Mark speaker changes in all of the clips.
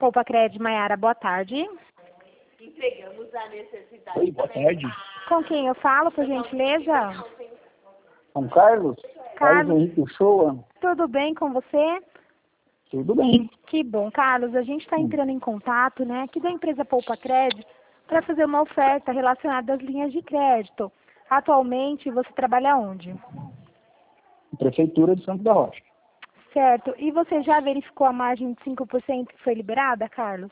Speaker 1: Poupa-Cred, Maiara, boa tarde.
Speaker 2: Entregamos a necessidade.
Speaker 3: Oi, boa tarde.
Speaker 1: Com quem eu falo, por gentileza?
Speaker 3: Com Carlos?
Speaker 1: Carlos.
Speaker 3: Henrique Uchoa.
Speaker 1: Tudo bem com você?
Speaker 3: Tudo bem.
Speaker 1: Que bom, Carlos. A gente está entrando em contato, né, aqui da empresa Poupa-Cred, para fazer uma oferta relacionada às linhas de crédito. Atualmente, você trabalha onde?
Speaker 3: Prefeitura de Santo da Rocha.
Speaker 1: Certo. E você já verificou a margem de 5% que foi liberada, Carlos?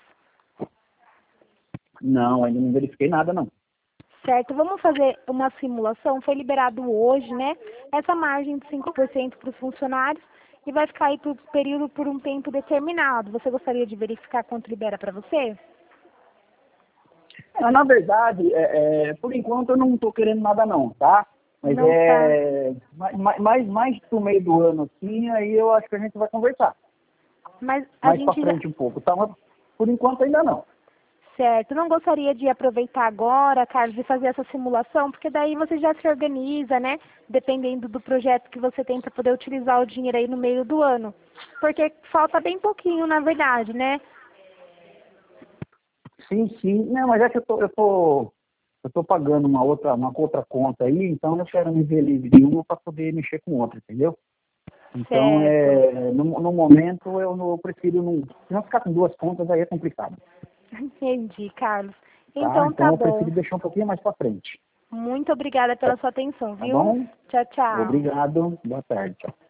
Speaker 3: Não, ainda não verifiquei nada, não.
Speaker 1: Certo. Vamos fazer uma simulação. Foi liberado hoje, né, essa margem de 5% para os funcionários e vai ficar aí por período por um tempo determinado. Você gostaria de verificar quanto libera para você?
Speaker 3: Na verdade, por enquanto eu não estou querendo nada não, tá? Mas
Speaker 1: Não tá.
Speaker 3: mais pro meio do ano, assim, aí eu acho que a gente vai conversar.
Speaker 1: Mas a
Speaker 3: Mais pra
Speaker 1: gente
Speaker 3: frente um pouco, tá? Mas por enquanto ainda não.
Speaker 1: Certo. Não gostaria de aproveitar agora, Carlos, e fazer essa simulação, porque daí você já se organiza, né? Dependendo do projeto que você tem para poder utilizar o dinheiro aí no meio do ano. Porque falta bem pouquinho, na verdade, né?
Speaker 3: Sim. Não, mas é que eu tô pagando uma outra conta aí, então eu quero me ver livre de uma para poder mexer com outra, entendeu? Então,
Speaker 1: Certo.
Speaker 3: no momento, eu prefiro não... Se não ficar com duas contas, aí é complicado,
Speaker 1: Entendi, Carlos.
Speaker 3: tá?
Speaker 1: Então
Speaker 3: Então,
Speaker 1: tá
Speaker 3: eu prefiro
Speaker 1: bom.
Speaker 3: deixar um pouquinho mais para frente,
Speaker 1: Muito obrigada pela sua atenção,
Speaker 3: tá
Speaker 1: viu?
Speaker 3: bom?
Speaker 1: Tchau, tchau.
Speaker 3: Obrigado. Boa tarde. Tchau.